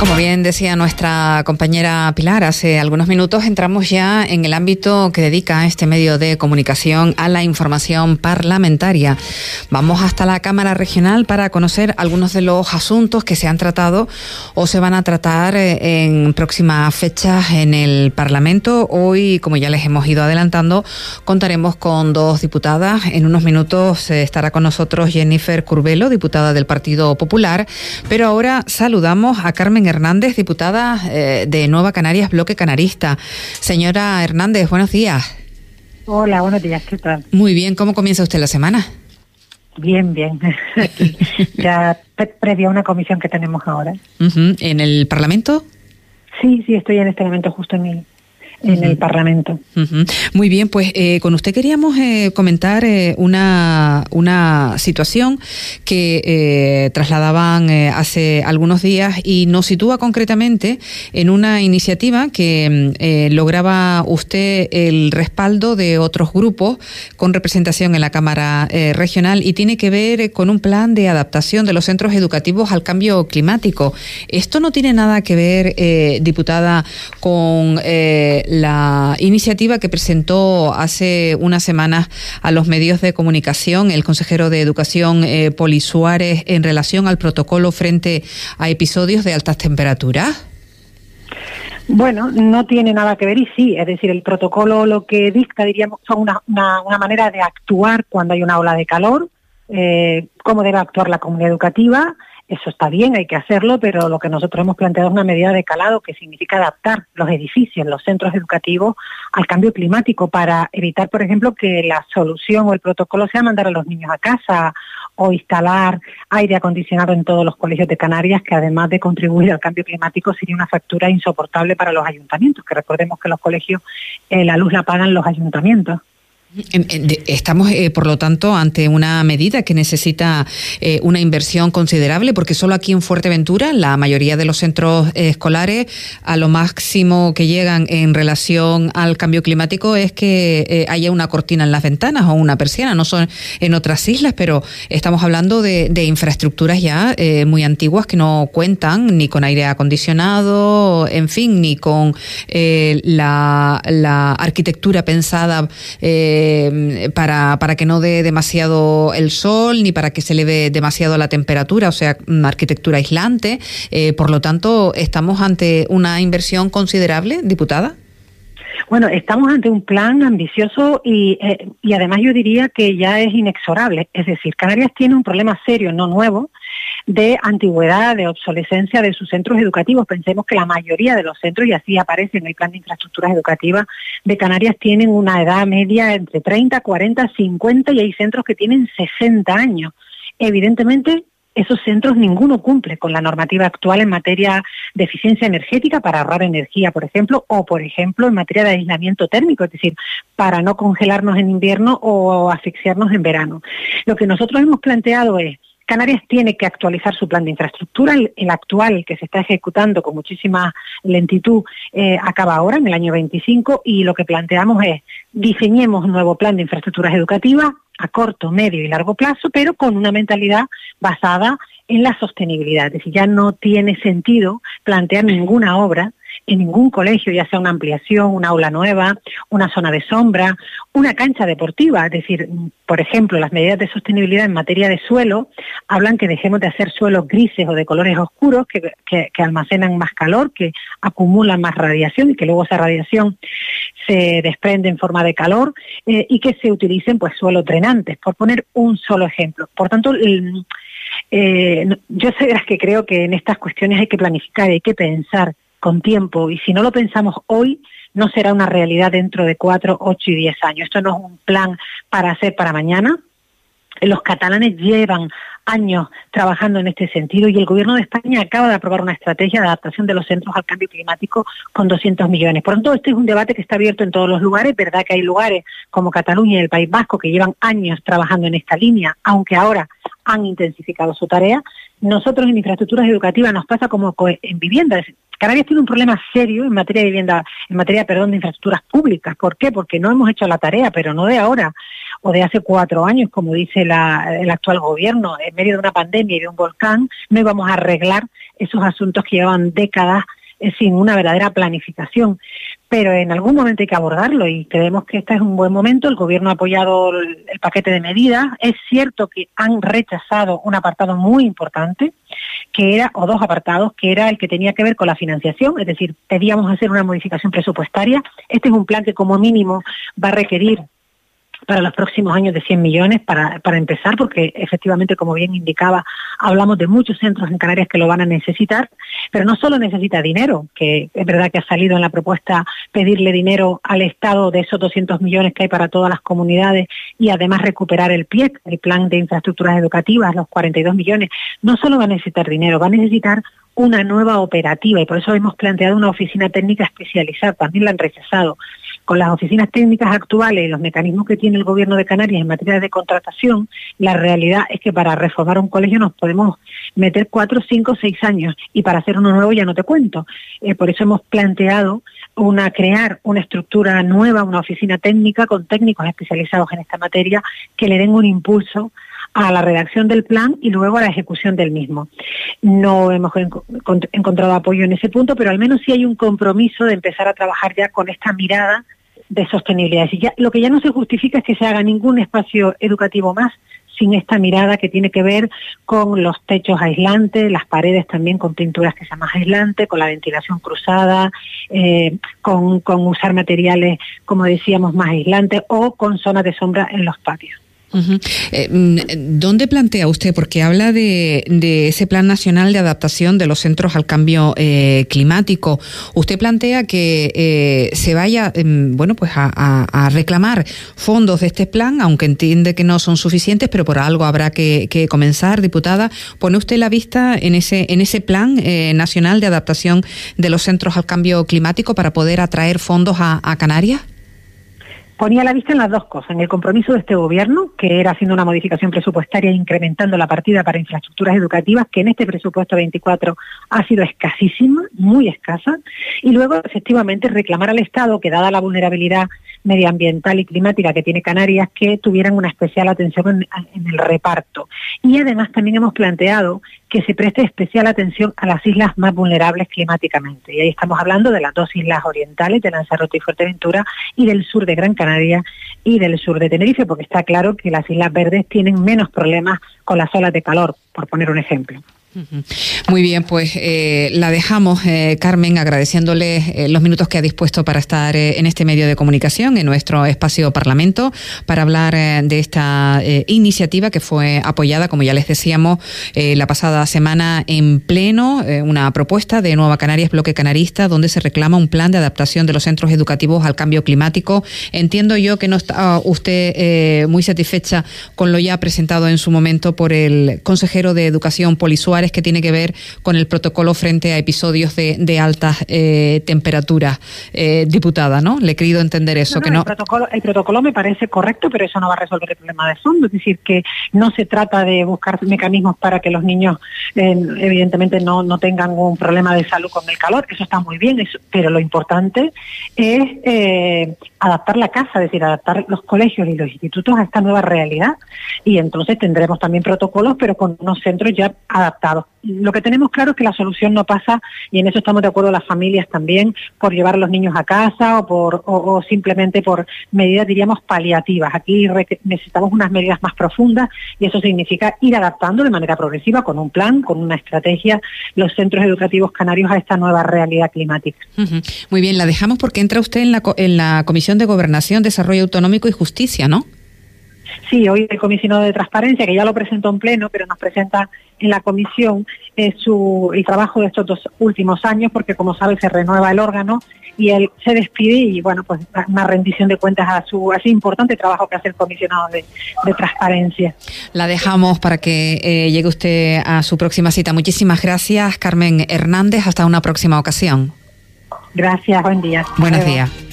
Como bien decía nuestra compañera Pilar, hace algunos minutos entramos ya en el ámbito que dedica este medio de comunicación a la información parlamentaria. Vamos hasta la Cámara Regional para conocer algunos de los asuntos que se han tratado o se van a tratar en próximas fechas en el Parlamento. Hoy, como ya les hemos ido adelantando, contaremos con dos diputadas. En unos minutos estará con nosotros Jennifer Curbelo, diputada del Partido Popular, pero ahora saludamos a Carmen Hernández, diputada de Nueva Canarias, Bloque Canarista. Señora Hernández, buenos días. Hola, buenos días, ¿qué tal? Muy bien, ¿cómo comienza usted la semana? Bien, aquí, ya previa a una comisión que tenemos ahora. ¿En el Parlamento? Sí, estoy en este momento justo en el Parlamento. Muy bien, pues con usted queríamos comentar una situación que trasladaban hace algunos días y nos sitúa concretamente en una iniciativa que lograba usted el respaldo de otros grupos con representación en la Cámara Regional y tiene que ver con un plan de adaptación de los centros educativos al cambio climático. Esto no tiene nada que ver, diputada, con la iniciativa que presentó hace unas semanas a los medios de comunicación el consejero de Educación, Poli Suárez, en relación al protocolo frente a episodios de altas temperaturas. Bueno, no tiene nada que ver y sí, es decir, el protocolo lo que dicta, diríamos, son una manera de actuar cuando hay una ola de calor, cómo debe actuar la comunidad educativa. Eso está bien, hay que hacerlo, pero lo que nosotros hemos planteado es una medida de calado que significa adaptar los edificios, los centros educativos al cambio climático para evitar, por ejemplo, que la solución o el protocolo sea mandar a los niños a casa o instalar aire acondicionado en todos los colegios de Canarias, que además de contribuir al cambio climático sería una factura insoportable para los ayuntamientos, que recordemos que los colegios la luz la pagan los ayuntamientos. Estamos, por lo tanto, ante una medida que necesita una inversión considerable, porque solo aquí en Fuerteventura la mayoría de los centros escolares a lo máximo que llegan en relación al cambio climático es que haya una cortina en las ventanas o una persiana. No son en otras islas, pero estamos hablando de infraestructuras ya muy antiguas que no cuentan ni con aire acondicionado, en fin, ni con la arquitectura pensada para que no dé demasiado el sol ni para que se eleve demasiado la temperatura, o sea, una arquitectura aislante. Por lo tanto, ¿estamos ante una inversión considerable, diputada? Bueno, estamos ante un plan ambicioso y además yo diría que ya es inexorable. Es decir, Canarias tiene un problema serio, no nuevo, de antigüedad, de obsolescencia de sus centros educativos. Pensemos que la mayoría de los centros, y así aparece en el Plan de Infraestructuras Educativas de Canarias, tienen una edad media entre 30, 40, 50 y hay centros que tienen 60 años. Evidentemente, esos centros ninguno cumple con la normativa actual en materia de eficiencia energética para ahorrar energía, por ejemplo, o por ejemplo en materia de aislamiento térmico, es decir, para no congelarnos en invierno o asfixiarnos en verano. Lo que nosotros hemos planteado es: Canarias tiene que actualizar su plan de infraestructura. El actual, que se está ejecutando con muchísima lentitud, acaba ahora, en el año 25, y lo que planteamos es: diseñemos un nuevo plan de infraestructuras educativas a corto, medio y largo plazo, pero con una mentalidad basada en la sostenibilidad. Es decir, ya no tiene sentido plantear ninguna obra en ningún colegio, ya sea una ampliación, una aula nueva, una zona de sombra, una cancha deportiva. Es decir, por ejemplo, las medidas de sostenibilidad en materia de suelo hablan que dejemos de hacer suelos grises o de colores oscuros que almacenan más calor, que acumulan más radiación y que luego esa radiación se desprende en forma de calor, y que se utilicen pues suelos drenantes, por poner un solo ejemplo. Por tanto, yo soy de las que creo que en estas cuestiones hay que planificar, hay que pensar con tiempo, y si no lo pensamos hoy, no será una realidad dentro de 4, 8 y 10 años. Esto no es un plan para hacer para mañana. Los catalanes llevan años trabajando en este sentido y el Gobierno de España acaba de aprobar una estrategia de adaptación de los centros al cambio climático con 200 millones. Por lo tanto, este es un debate que está abierto en todos los lugares. Verdad que hay lugares como Cataluña y el País Vasco que llevan años trabajando en esta línea, aunque ahora han intensificado su tarea. Nosotros en infraestructuras educativas nos pasa como en viviendas. Canarias tiene un problema serio en materia de vivienda, de infraestructuras públicas. ¿Por qué? Porque no hemos hecho la tarea, pero no de ahora. o de hace 4 años, como dice el actual gobierno, en medio de una pandemia y de un volcán, no íbamos a arreglar esos asuntos que llevaban décadas sin una verdadera planificación. Pero en algún momento hay que abordarlo y creemos que este es un buen momento. El gobierno ha apoyado el paquete de medidas. Es cierto que han rechazado un apartado muy importante, o 2 apartados, que era el que tenía que ver con la financiación, es decir, pedíamos hacer una modificación presupuestaria. Este es un plan que como mínimo va a requerir para los próximos años de 100 millones para empezar, porque efectivamente, como bien indicaba, hablamos de muchos centros en Canarias que lo van a necesitar, pero no solo necesita dinero, que es verdad que ha salido en la propuesta pedirle dinero al Estado de esos 200 millones que hay para todas las comunidades y además recuperar el PIEC, el Plan de Infraestructuras Educativas, los 42 millones. No solo va a necesitar dinero, va a necesitar una nueva operativa y por eso hemos planteado una oficina técnica especializada, también la han rechazado. Con las oficinas técnicas actuales y los mecanismos que tiene el Gobierno de Canarias en materia de contratación, la realidad es que para reformar un colegio nos podemos meter 4, 5, 6 años y para hacer uno nuevo ya no te cuento. Por eso hemos planteado crear una estructura nueva, una oficina técnica con técnicos especializados en esta materia que le den un impulso a la redacción del plan y luego a la ejecución del mismo. No hemos encontrado apoyo en ese punto, pero al menos sí hay un compromiso de empezar a trabajar ya con esta mirada de sostenibilidad. Y ya, lo que ya no se justifica es que se haga ningún espacio educativo más sin esta mirada que tiene que ver con los techos aislantes, las paredes también con pinturas que sean más aislantes, con la ventilación cruzada, con usar materiales, como decíamos, más aislantes o con zonas de sombra en los patios. Uh-huh. ¿Dónde plantea usted? Porque habla de ese Plan Nacional de Adaptación de los Centros al Cambio Climático. Usted plantea que se vaya, pues a reclamar fondos de este plan, aunque entiende que no son suficientes, pero por algo habrá que comenzar, diputada. ¿Pone usted la vista en ese Plan Nacional de Adaptación de los Centros al Cambio Climático para poder atraer fondos a Canarias? Ponía la vista en las dos cosas, en el compromiso de este gobierno, que era haciendo una modificación presupuestaria e incrementando la partida para infraestructuras educativas, que en este presupuesto 24 ha sido escasísima, muy escasa, y luego efectivamente reclamar al Estado que, dada la vulnerabilidad medioambiental y climática que tiene Canarias, que tuvieran una especial atención en el reparto. Y además también hemos planteado que se preste especial atención a las islas más vulnerables climáticamente. Y ahí estamos hablando de las 2 islas orientales, de Lanzarote y Fuerteventura, y del sur de Gran Canaria y del sur de Tenerife, porque está claro que las Islas Verdes tienen menos problemas con las olas de calor, por poner un ejemplo. Muy bien, pues la dejamos, Carmen, agradeciéndole los minutos que ha dispuesto para estar en este medio de comunicación, en nuestro espacio Parlamento, para hablar de esta iniciativa que fue apoyada, como ya les decíamos, la pasada semana en pleno, una propuesta de Nueva Canarias, Bloque Canarista, donde se reclama un plan de adaptación de los centros educativos al cambio climático. Entiendo yo que no está usted muy satisfecha con lo ya presentado en su momento por el consejero de Educación, Poli Suárez, que tiene que ver con el protocolo frente a episodios de altas temperaturas, diputada, ¿no? Le he querido entender eso. El protocolo me parece correcto, pero eso no va a resolver el problema de fondo. Es decir, que no se trata de buscar mecanismos para que los niños evidentemente no tengan un problema de salud con el calor. Eso está muy bien, pero lo importante es adaptar la casa, es decir, adaptar los colegios y los institutos a esta nueva realidad. Y entonces tendremos también protocolos, pero con unos centros ya adaptados. Lo que tenemos claro es que la solución no pasa, y en eso estamos de acuerdo las familias también, por llevar a los niños a casa o simplemente por medidas, diríamos, paliativas. Aquí necesitamos unas medidas más profundas y eso significa ir adaptando de manera progresiva, con un plan, con una estrategia, los centros educativos canarios a esta nueva realidad climática. Uh-huh. Muy bien, la dejamos porque entra usted en la Comisión de Gobernación, Desarrollo Autonómico y Justicia, ¿no? Sí, hoy el comisionado de Transparencia, que ya lo presentó en pleno, pero nos presenta en la comisión el trabajo de estos 2 últimos años, porque como sabe se renueva el órgano y él se despide y bueno, pues una rendición de cuentas a ese importante trabajo que hace el comisionado de Transparencia. La dejamos para que llegue usted a su próxima cita. Muchísimas gracias, Carmen Hernández. Hasta una próxima ocasión. Gracias, buen día. Buenos días.